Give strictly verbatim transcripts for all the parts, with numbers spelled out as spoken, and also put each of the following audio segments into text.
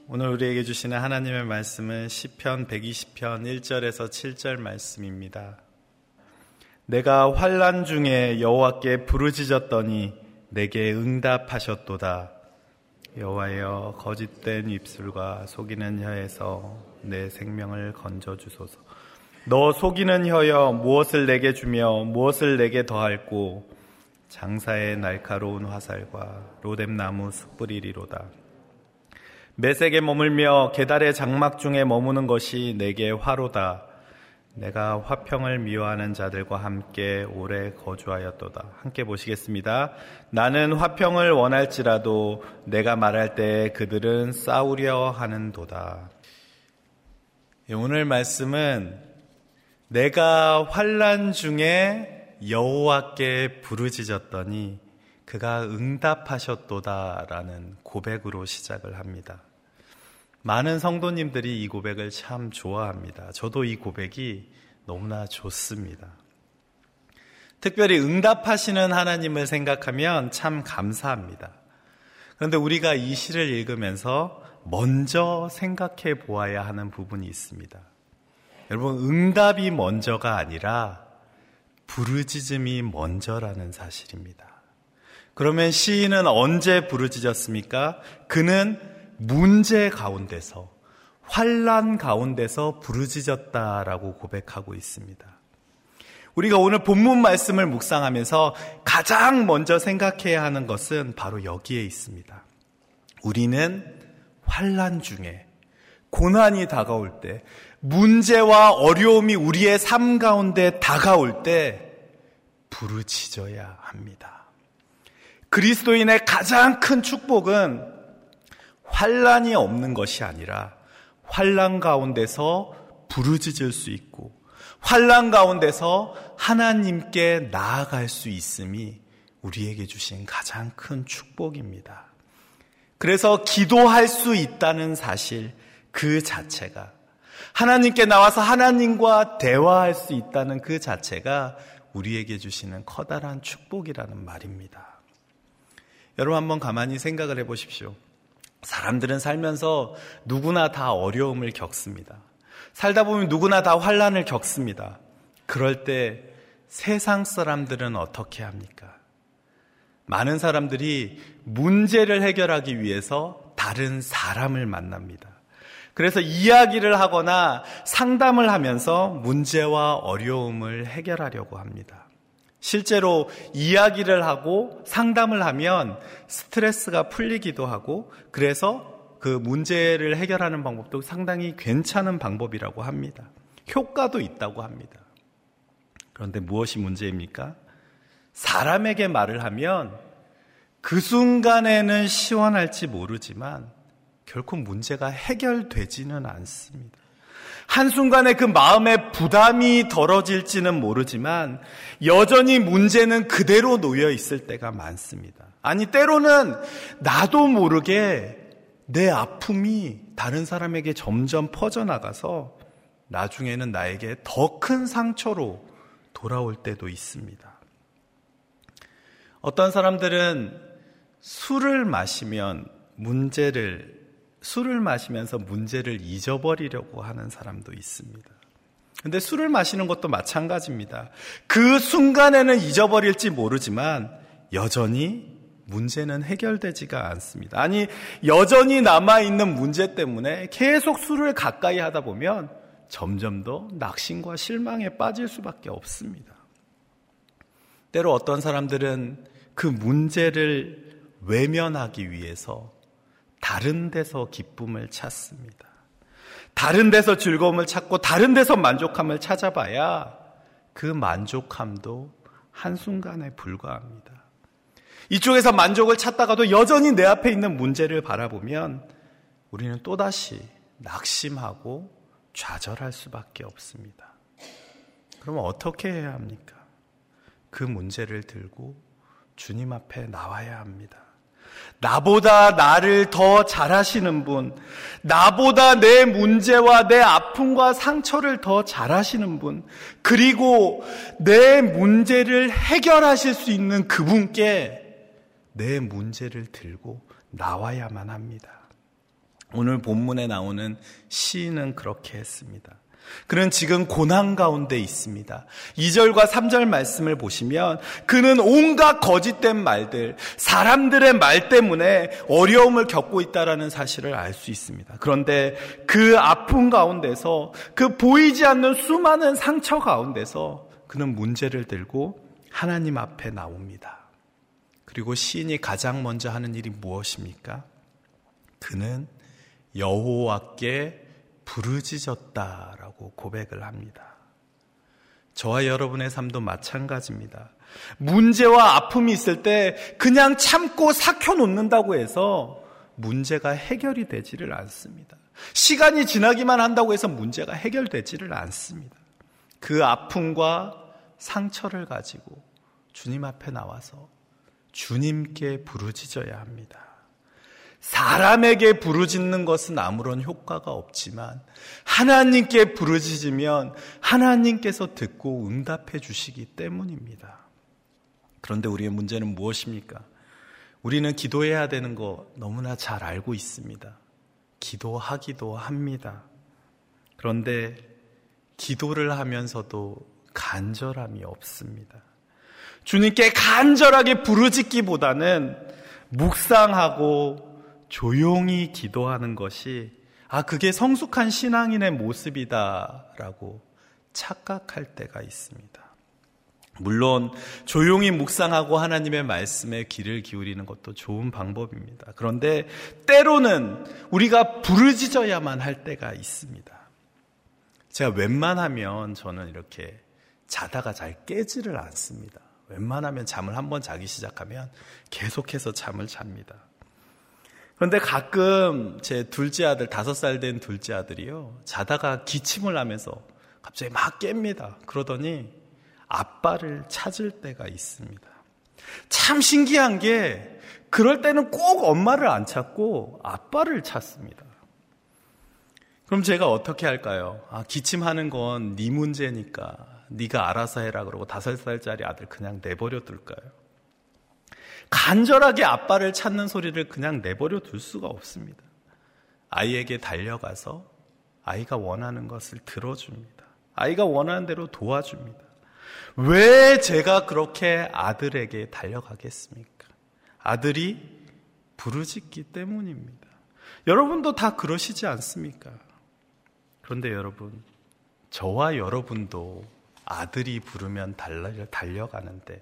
오늘 우리에게 주시는 하나님의 말씀은 시편 백이십 편 일 절에서 칠 절 말씀입니다. 내가 환난 중에 여호와께 부르짖었더니 내게 응답하셨도다. 여호와여, 거짓된 입술과 속이는 혀에서 내 생명을 건져주소서. 너 속이는 혀여, 무엇을 내게 주며 무엇을 내게 더할꼬. 장사의 날카로운 화살과 로뎀나무 숯불이리로다. 메색에 머물며 게달의 장막 중에 머무는 것이 내게 화로다. 내가 화평을 미워하는 자들과 함께 오래 거주하였도다. 함께 보시겠습니다. 나는 화평을 원할지라도 내가 말할 때 그들은 싸우려 하는도다. 오늘 말씀은 내가 환난 중에 여호와께 부르짖었더니 그가 응답하셨도다라는 고백으로 시작을 합니다. 많은 성도님들이 이 고백을 참 좋아합니다. 저도 이 고백이 너무나 좋습니다. 특별히 응답하시는 하나님을 생각하면 참 감사합니다. 그런데 우리가 이 시를 읽으면서 먼저 생각해 보아야 하는 부분이 있습니다. 여러분, 응답이 먼저가 아니라 부르짖음이 먼저라는 사실입니다. 그러면 시인은 언제 부르짖었습니까? 그는 문제 가운데서, 환난 가운데서 부르짖었다라고 고백하고 있습니다. 우리가 오늘 본문 말씀을 묵상하면서 가장 먼저 생각해야 하는 것은 바로 여기에 있습니다. 우리는 환난 중에, 고난이 다가올 때, 문제와 어려움이 우리의 삶 가운데 다가올 때 부르짖어야 합니다. 그리스도인의 가장 큰 축복은 환난이 없는 것이 아니라 환난 가운데서 부르짖을 수 있고 환난 가운데서 하나님께 나아갈 수 있음이 우리에게 주신 가장 큰 축복입니다. 그래서 기도할 수 있다는 사실 그 자체가, 하나님께 나와서 하나님과 대화할 수 있다는 그 자체가 우리에게 주시는 커다란 축복이라는 말입니다. 여러분, 한번 가만히 생각을 해보십시오. 사람들은 살면서 누구나 다 어려움을 겪습니다. 살다 보면 누구나 다 환난을 겪습니다. 그럴 때 세상 사람들은 어떻게 합니까? 많은 사람들이 문제를 해결하기 위해서 다른 사람을 만납니다. 그래서 이야기를 하거나 상담을 하면서 문제와 어려움을 해결하려고 합니다. 실제로 이야기를 하고 상담을 하면 스트레스가 풀리기도 하고, 그래서 그 문제를 해결하는 방법도 상당히 괜찮은 방법이라고 합니다. 효과도 있다고 합니다. 그런데 무엇이 문제입니까? 사람에게 말을 하면 그 순간에는 시원할지 모르지만 결코 문제가 해결되지는 않습니다. 한순간에 그 마음의 부담이 덜어질지는 모르지만 여전히 문제는 그대로 놓여 있을 때가 많습니다. 아니, 때로는 나도 모르게 내 아픔이 다른 사람에게 점점 퍼져나가서 나중에는 나에게 더 큰 상처로 돌아올 때도 있습니다. 어떤 사람들은 술을 마시면 문제를 술을 마시면서 문제를 잊어버리려고 하는 사람도 있습니다. 그런데 술을 마시는 것도 마찬가지입니다. 그 순간에는 잊어버릴지 모르지만 여전히 문제는 해결되지가 않습니다. 아니, 여전히 남아있는 문제 때문에 계속 술을 가까이 하다 보면 점점 더 낙심과 실망에 빠질 수밖에 없습니다. 때로 어떤 사람들은 그 문제를 외면하기 위해서 다른 데서 기쁨을 찾습니다. 다른 데서 즐거움을 찾고 다른 데서 만족함을 찾아봐야 그 만족함도 한순간에 불과합니다. 이쪽에서 만족을 찾다가도 여전히 내 앞에 있는 문제를 바라보면 우리는 또다시 낙심하고 좌절할 수밖에 없습니다. 그럼 어떻게 해야 합니까? 그 문제를 들고 주님 앞에 나와야 합니다. 나보다 나를 더 잘하시는 분, 나보다 내 문제와 내 아픔과 상처를 더 잘하시는 분, 그리고 내 문제를 해결하실 수 있는 그분께 내 문제를 들고 나와야만 합니다. 오늘 본문에 나오는 시인은 그렇게 했습니다. 그는 지금 고난 가운데 있습니다. 이 절과 삼 절 말씀을 보시면 그는 온갖 거짓된 말들, 사람들의 말 때문에 어려움을 겪고 있다는 사실을 알 수 있습니다. 그런데 그 아픔 가운데서, 그 보이지 않는 수많은 상처 가운데서 그는 문제를 들고 하나님 앞에 나옵니다. 그리고 시인이 가장 먼저 하는 일이 무엇입니까? 그는 여호와께 부르짖었다라고 고백을 합니다. 저와 여러분의 삶도 마찬가지입니다. 문제와 아픔이 있을 때 그냥 참고 삭혀놓는다고 해서 문제가 해결이 되지를 않습니다. 시간이 지나기만 한다고 해서 문제가 해결되지를 않습니다. 그 아픔과 상처를 가지고 주님 앞에 나와서 주님께 부르짖어야 합니다. 사람에게 부르짖는 것은 아무런 효과가 없지만 하나님께 부르짖으면 하나님께서 듣고 응답해 주시기 때문입니다. 그런데 우리의 문제는 무엇입니까? 우리는 기도해야 되는 거 너무나 잘 알고 있습니다. 기도하기도 합니다. 그런데 기도를 하면서도 간절함이 없습니다. 주님께 간절하게 부르짖기보다는 묵상하고 조용히 기도하는 것이 아 그게 성숙한 신앙인의 모습이다라고 착각할 때가 있습니다. 물론 조용히 묵상하고 하나님의 말씀에 귀를 기울이는 것도 좋은 방법입니다. 그런데 때로는 우리가 부르짖어야만 할 때가 있습니다. 제가 웬만하면 저는 이렇게 자다가 잘 깨지를 않습니다. 웬만하면 잠을 한번 자기 시작하면 계속해서 잠을 잡니다. 그런데 가끔 제 둘째 아들, 다섯 살 된 둘째 아들이요, 자다가 기침을 하면서 갑자기 막 깹니다. 그러더니 아빠를 찾을 때가 있습니다. 참 신기한 게 그럴 때는 꼭 엄마를 안 찾고 아빠를 찾습니다. 그럼 제가 어떻게 할까요? 아, 기침하는 건 네 문제니까 네가 알아서 해라 그러고 다섯 살짜리 아들 그냥 내버려 둘까요? 간절하게 아빠를 찾는 소리를 그냥 내버려 둘 수가 없습니다. 아이에게 달려가서 아이가 원하는 것을 들어줍니다. 아이가 원하는 대로 도와줍니다. 왜 제가 그렇게 아들에게 달려가겠습니까? 아들이 부르짖기 때문입니다. 여러분도 다 그러시지 않습니까? 그런데 여러분, 저와 여러분도 아들이 부르면 달려, 달려가는데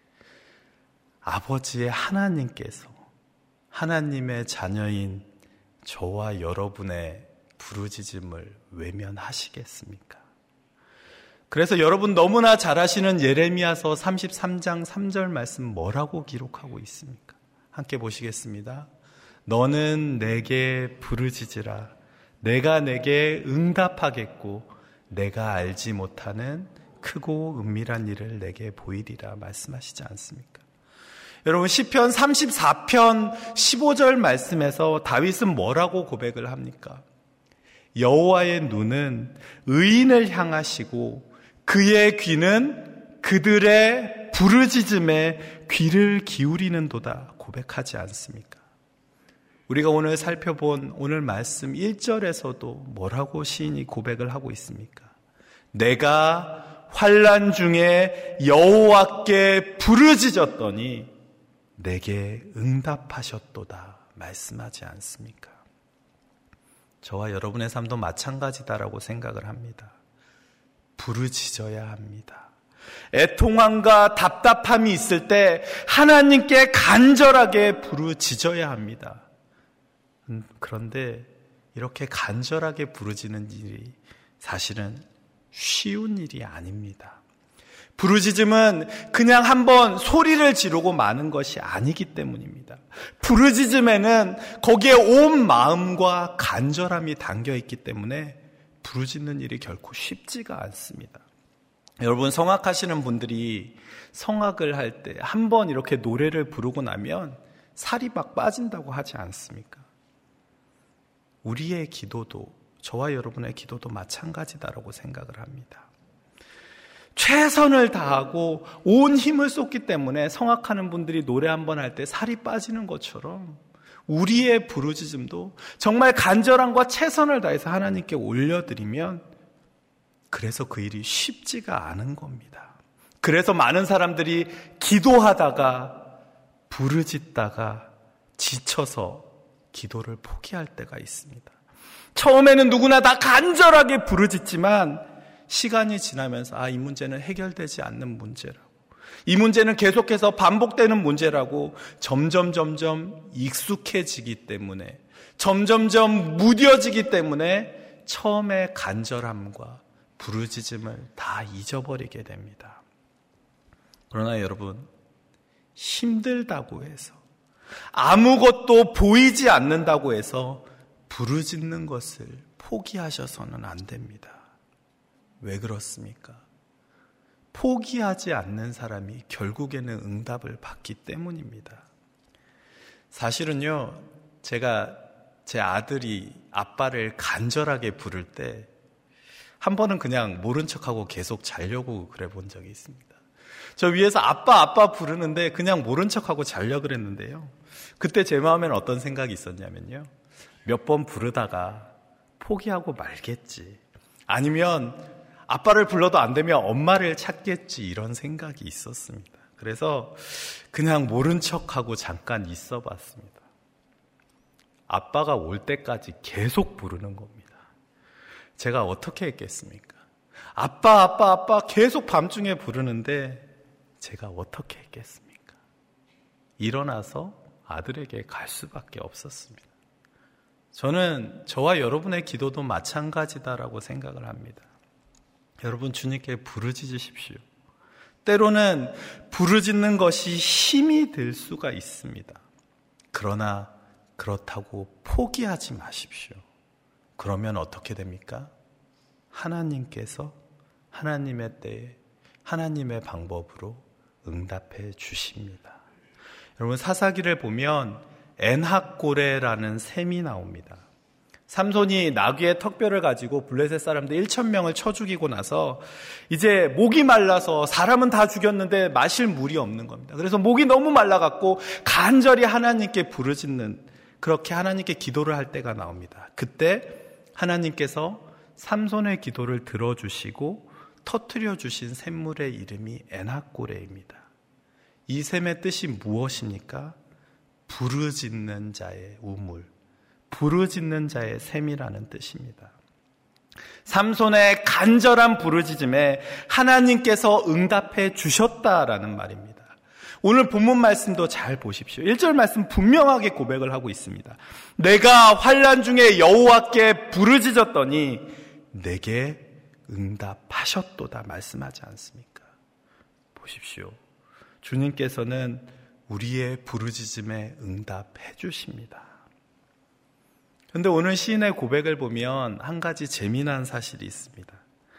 아버지의 하나님께서 하나님의 자녀인 저와 여러분의 부르짖음을 외면하시겠습니까? 그래서 여러분 너무나 잘 아시는 예레미야서 삼십삼 장 삼 절 말씀 뭐라고 기록하고 있습니까? 함께 보시겠습니다. 너는 내게 부르짖으라. 내가 내게 응답하겠고 내가 알지 못하는 크고 은밀한 일을 내게 보이리라 말씀하시지 않습니까? 여러분 시편 삼십사 편 십오 절 말씀에서 다윗은 뭐라고 고백을 합니까? 여호와의 눈은 의인을 향하시고 그의 귀는 그들의 부르짖음에 귀를 기울이는도다 고백하지 않습니까? 우리가 오늘 살펴본 오늘 말씀 일 절에서도 뭐라고 시인이 고백을 하고 있습니까? 내가 환난 중에 여호와께 부르짖었더니 내게 응답하셨도다 말씀하지 않습니까? 저와 여러분의 삶도 마찬가지다라고 생각을 합니다. 부르짖어야 합니다. 애통함과 답답함이 있을 때 하나님께 간절하게 부르짖어야 합니다. 그런데 이렇게 간절하게 부르짖는 일이 사실은 쉬운 일이 아닙니다. 부르짖음은 그냥 한번 소리를 지르고 마는 것이 아니기 때문입니다. 부르짖음에는 거기에 온 마음과 간절함이 담겨 있기 때문에 부르짖는 일이 결코 쉽지가 않습니다. 여러분 성악하시는 분들이 성악을 할 때 한번 이렇게 노래를 부르고 나면 살이 막 빠진다고 하지 않습니까? 우리의 기도도 저와 여러분의 기도도 마찬가지다라고 생각을 합니다. 최선을 다하고 온 힘을 쏟기 때문에 성악하는 분들이 노래 한 번 할 때 살이 빠지는 것처럼 우리의 부르짖음도 정말 간절함과 최선을 다해서 하나님께 올려드리면 그래서 그 일이 쉽지가 않은 겁니다. 그래서 많은 사람들이 기도하다가 부르짖다가 지쳐서 기도를 포기할 때가 있습니다. 처음에는 누구나 다 간절하게 부르짖지만 시간이 지나면서 아, 이 문제는 해결되지 않는 문제라고, 이 문제는 계속해서 반복되는 문제라고 점점 점점 익숙해지기 때문에, 점점점 무뎌지기 때문에 처음에 간절함과 부르짖음을 다 잊어버리게 됩니다. 그러나 여러분, 힘들다고 해서, 아무것도 보이지 않는다고 해서 부르짖는 것을 포기하셔서는 안 됩니다. 왜 그렇습니까? 포기하지 않는 사람이 결국에는 응답을 받기 때문입니다. 사실은요, 제가 제 아들이 아빠를 간절하게 부를 때 한 번은 그냥 모른 척하고 계속 자려고 그래 본 적이 있습니다. 저 위에서 아빠 아빠 부르는데 그냥 모른 척하고 자려고 그랬는데요, 그때 제 마음에는 어떤 생각이 있었냐면요, 몇 번 부르다가 포기하고 말겠지, 아니면 아빠를 불러도 안 되면 엄마를 찾겠지, 이런 생각이 있었습니다. 그래서 그냥 모른 척하고 잠깐 있어 봤습니다. 아빠가 올 때까지 계속 부르는 겁니다. 제가 어떻게 했겠습니까? 아빠 아빠 아빠 계속 밤중에 부르는데 제가 어떻게 했겠습니까? 일어나서 아들에게 갈 수밖에 없었습니다. 저는 저와 여러분의 기도도 마찬가지다라고 생각을 합니다. 여러분, 주님께 부르짖으십시오. 때로는 부르짖는 것이 힘이 들 수가 있습니다. 그러나 그렇다고 포기하지 마십시오. 그러면 어떻게 됩니까? 하나님께서 하나님의 때에 하나님의 방법으로 응답해 주십니다. 여러분, 사사기를 보면 엔학고레라는 셈이 나옵니다. 삼손이 나귀의 턱뼈를 가지고 블레셋 사람들 천 명을 쳐 죽이고 나서 이제 목이 말라서, 사람은 다 죽였는데 마실 물이 없는 겁니다. 그래서 목이 너무 말라갖고 간절히 하나님께 부르짖는, 그렇게 하나님께 기도를 할 때가 나옵니다. 그때 하나님께서 삼손의 기도를 들어주시고 터뜨려 주신 샘물의 이름이 엔학고레입니다. 이 셈의 뜻이 무엇입니까? 부르짖는 자의 우물, 부르짖는 자의 셈이라는 뜻입니다. 삼손의 간절한 부르짖음에 하나님께서 응답해 주셨다라는 말입니다. 오늘 본문 말씀도 잘 보십시오. 일 절 말씀 분명하게 고백을 하고 있습니다. 내가 환난 중에 여호와께 부르짖었더니 내게 응답하셨도다 말씀하지 않습니까? 보십시오. 주님께서는 우리의 부르짖음에 응답해 주십니다. 그런데 오늘 시인의 고백을 보면 한 가지 재미난 사실이 있습니다.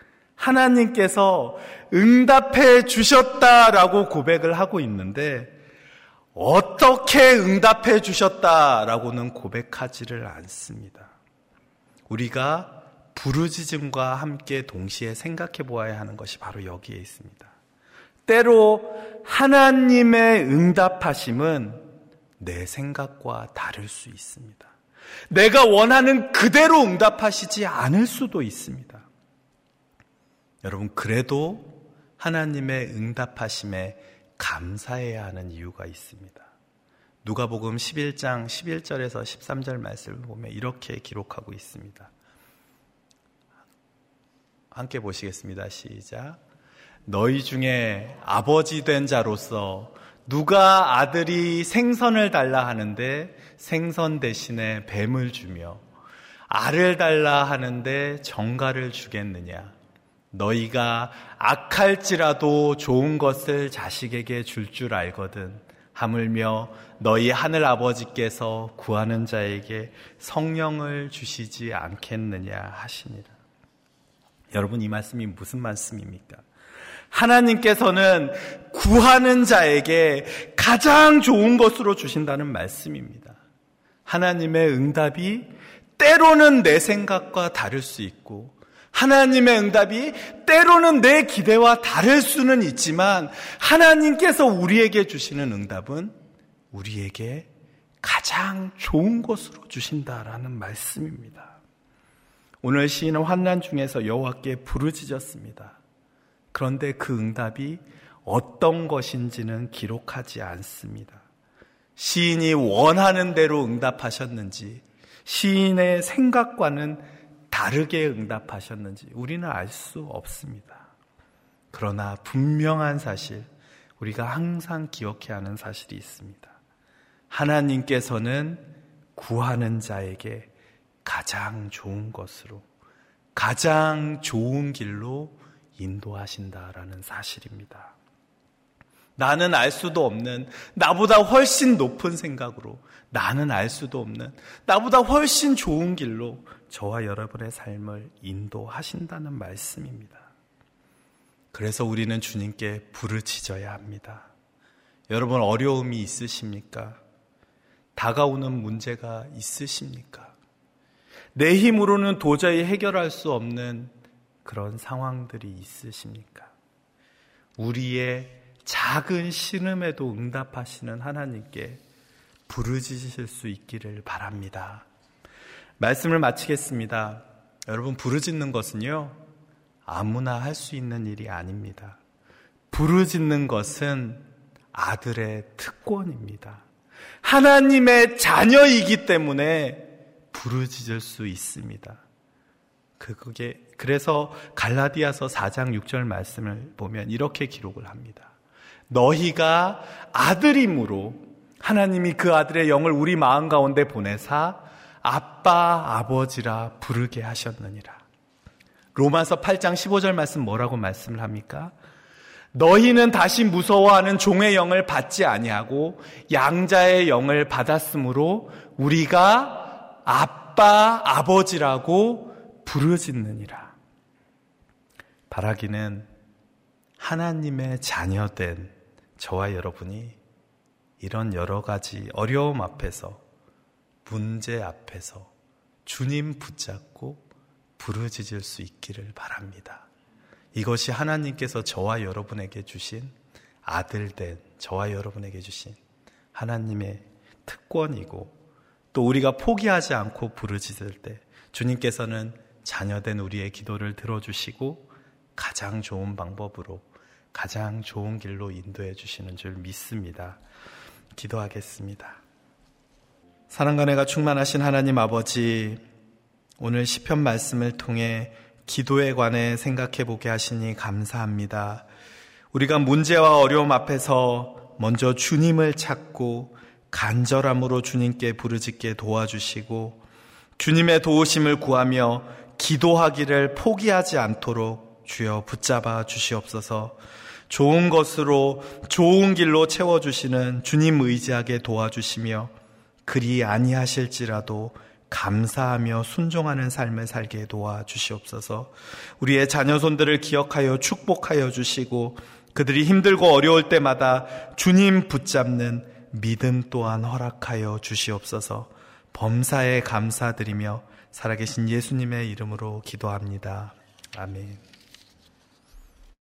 하나님께서 응답해 주셨다라고 고백을 하고 있는데 어떻게 응답해 주셨다라고는 고백하지를 않습니다. 우리가 부르짖음과 함께 동시에 생각해 보아야 하는 것이 바로 여기에 있습니다. 때로 하나님의 응답하심은 내 생각과 다를 수 있습니다. 내가 원하는 그대로 응답하시지 않을 수도 있습니다. 여러분, 그래도 하나님의 응답하심에 감사해야 하는 이유가 있습니다. 누가복음 십일 장 십일 절에서 십삼 절 말씀을 보면 이렇게 기록하고 있습니다. 함께 보시겠습니다. 시작. 너희 중에 아버지 된 자로서 누가 아들이 생선을 달라 하는데 생선 대신에 뱀을 주며 알을 달라 하는데 정갈을 주겠느냐? 너희가 악할지라도 좋은 것을 자식에게 줄 줄 알거든. 하물며 너희 하늘 아버지께서 구하는 자에게 성령을 주시지 않겠느냐 하시니라. 여러분, 이 말씀이 무슨 말씀입니까? 하나님께서는 구하는 자에게 가장 좋은 것으로 주신다는 말씀입니다. 하나님의 응답이 때로는 내 생각과 다를 수 있고, 하나님의 응답이 때로는 내 기대와 다를 수는 있지만, 하나님께서 우리에게 주시는 응답은 우리에게 가장 좋은 것으로 주신다라는 말씀입니다. 오늘 시인은 환난 중에서 여호와께 부르짖었습니다. 그런데 그 응답이 어떤 것인지는 기록하지 않습니다. 시인이 원하는 대로 응답하셨는지, 시인의 생각과는 다르게 응답하셨는지 우리는 알 수 없습니다. 그러나 분명한 사실, 우리가 항상 기억해야 하는 사실이 있습니다. 하나님께서는 구하는 자에게 가장 좋은 것으로, 가장 좋은 길로 인도하신다라는 사실입니다. 나는 알 수도 없는, 나보다 훨씬 높은 생각으로, 나는 알 수도 없는, 나보다 훨씬 좋은 길로 저와 여러분의 삶을 인도하신다는 말씀입니다. 그래서 우리는 주님께 부르짖어야 합니다. 여러분, 어려움이 있으십니까? 다가오는 문제가 있으십니까? 내 힘으로는 도저히 해결할 수 없는 그런 상황들이 있으십니까? 우리의 작은 신음에도 응답하시는 하나님께 부르짖으실 수 있기를 바랍니다. 말씀을 마치겠습니다. 여러분, 부르짖는 것은요, 아무나 할 수 있는 일이 아닙니다. 부르짖는 것은 아들의 특권입니다. 하나님의 자녀이기 때문에 부르짖을 수 있습니다. 그게 그래서 갈라디아서 사 장 육 절 말씀을 보면 이렇게 기록을 합니다. 너희가 아들임으로 하나님이 그 아들의 영을 우리 마음 가운데 보내사 아빠 아버지라 부르게 하셨느니라. 로마서 팔 장 십오 절 말씀 뭐라고 말씀을 합니까? 너희는 다시 무서워하는 종의 영을 받지 아니하고 양자의 영을 받았으므로 우리가 아빠 아버지라고 부르짖느니라. 바라기는 하나님의 자녀된 저와 여러분이 이런 여러 가지 어려움 앞에서, 문제 앞에서 주님 붙잡고 부르짖을 수 있기를 바랍니다. 이것이 하나님께서 저와 여러분에게 주신, 아들된 저와 여러분에게 주신 하나님의 특권이고, 또 우리가 포기하지 않고 부르짖을 때 주님께서는 자녀된 우리의 기도를 들어주시고 가장 좋은 방법으로, 가장 좋은 길로 인도해 주시는 줄 믿습니다. 기도하겠습니다. 사랑과 은혜가 충만하신 하나님 아버지, 오늘 시편 말씀을 통해 기도에 관해 생각해 보게 하시니 감사합니다. 우리가 문제와 어려움 앞에서 먼저 주님을 찾고 간절함으로 주님께 부르짖게 도와주시고, 주님의 도우심을 구하며 기도하기를 포기하지 않도록 주여 붙잡아 주시옵소서. 좋은 것으로 좋은 길로 채워주시는 주님 의지하게 도와주시며, 그리 아니하실지라도 감사하며 순종하는 삶을 살게 도와주시옵소서. 우리의 자녀손들을 기억하여 축복하여 주시고, 그들이 힘들고 어려울 때마다 주님 붙잡는 믿음 또한 허락하여 주시옵소서. 범사에 감사드리며 살아계신 예수님의 이름으로 기도합니다. 아멘.